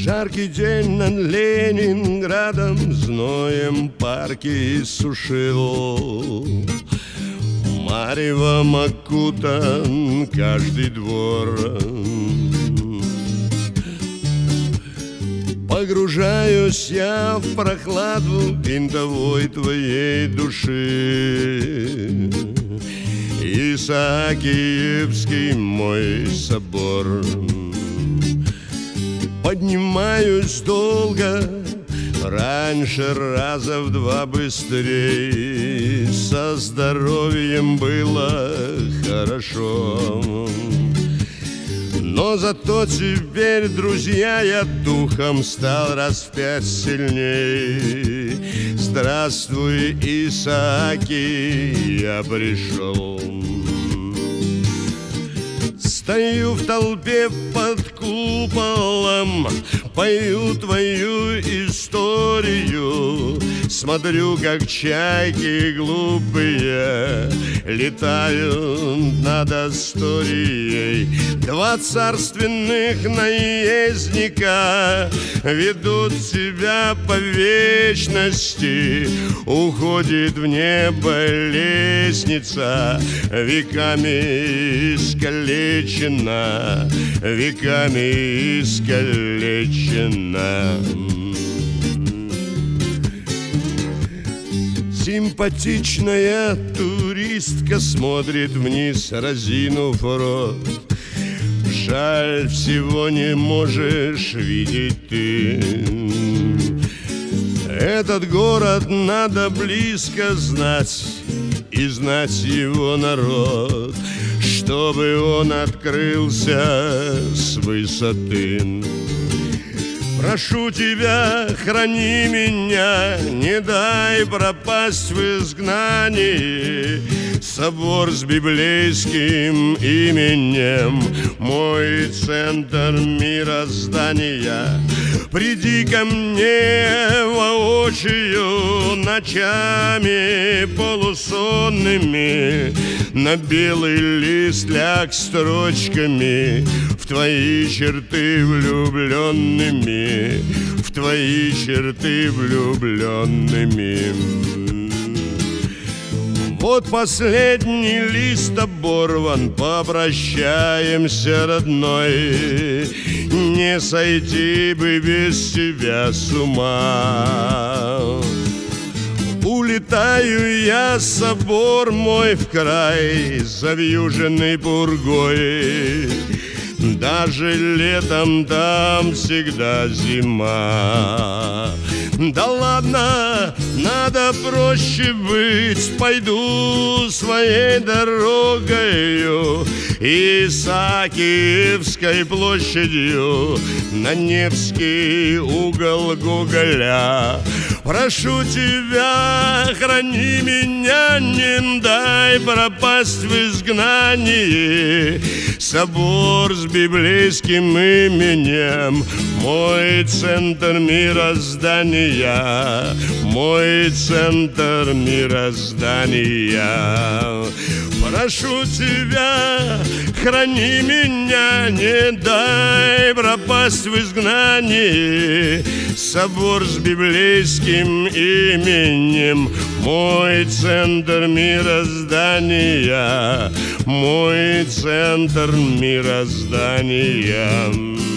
Жаркий день над Ленинградом зноем парки сушил. Маревом окутан каждый двор. Погружаюсь я в прохладу винтовой твоей души. Исаакиевский мой собор. Поднимаюсь долго, раньше раза в два быстрей. Со здоровьем было хорошо. Но зато теперь, друзья, я духом стал раз в 5 сильней. Здравствуй, Исааки, я пришел. Стою в толпе под куполом, пою твою историю. Смотрю, как чайки глупые летают над Асторией. 2 царственных наездника ведут себя по вечности. Уходит в небо лестница, веками искалечена, веками искалечена. Симпатичная туристка смотрит вниз, разинув рот. Жаль, всего не можешь видеть ты. Этот город надо близко знать, и знать его народ, чтобы он открылся с высоты. Прошу тебя, храни меня, не дай пропасть в изгнании. Собор с библейским именем, мой центр мироздания. Приди ко мне воочию ночами полусонными. На белый лист ляг строчками, в твои черты влюбленными, в твои черты влюбленными. Вот последний лист оборван, попрощаемся, родной. Не сойти бы без тебя с ума. Улетаю я, собор мой, в край, завьюженный пургой. Даже летом там всегда зима. Да ладно, надо проще быть, пойду своей дорогою, Исаакиевской площадью на Невский угол Гоголя. Прошу тебя, храни меня, не дай пропасть в изгнании. Собор с библейским именем, мой центр мироздания, мой центр мироздания. Прошу тебя, храни меня, не дай пропасть в изгнании. Собор с библейским именем, мой центр мироздания, мой центр мироздания.